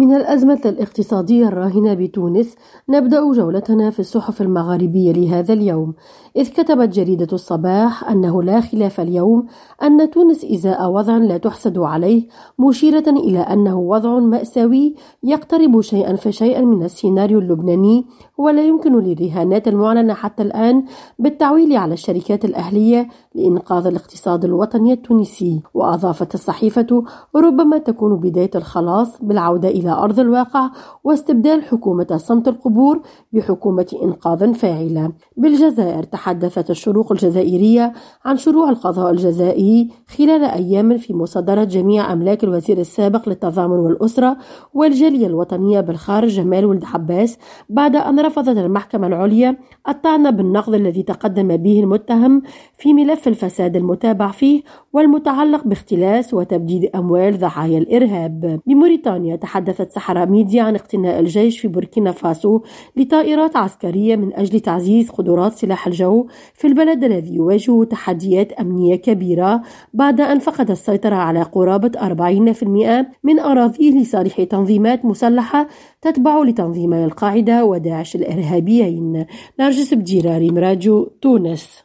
من الأزمة الاقتصادية الراهنة بتونس نبدأ جولتنا في الصحف المغاربية لهذا اليوم، إذ كتبت جريدة الصباح أنه لا خلاف اليوم أن تونس إزاء وضع لا تحسد عليه، مشيرة إلى أنه وضع مأساوي يقترب شيئا فشيئا من السيناريو اللبناني، ولا يمكن للرهانات المعلنة حتى الآن بالتعويل على الشركات الأهلية لإنقاذ الاقتصاد الوطني التونسي. وأضافت الصحيفة: ربما تكون بداية الخلاص بالعودة إلى أرض الواقع واستبدال حكومة صمت القبور بحكومة إنقاذ فاعلة. بالجزائر تحدثت الشروق الجزائرية عن شروع القضاء الجزائري خلال أيام في مصادرة جميع أملاك الوزير السابق للتضامن والأسرة والجالية الوطنية بالخارج جمال ولد عباس، بعد أن رفضت المحكمة العليا الطعن بالنقض الذي تقدم به المتهم في ملف الفساد المتابع فيه والمتعلق باختلاس وتبديد أموال ضحايا الإرهاب. بموريتانيا تحدثت سحرة ميديا عن اقتناء الجيش في بوركينا فاسو لطائرات عسكرية من أجل تعزيز قدرات سلاح الجو في البلد الذي يواجه تحديات أمنية كبيرة بعد أن فقد السيطرة على قرابة 40% من أراضيه لصالح تنظيمات مسلحة تتبع لتنظيمي القاعدة وداعش الإرهابيين. نرجس بديراري، راديو تونس.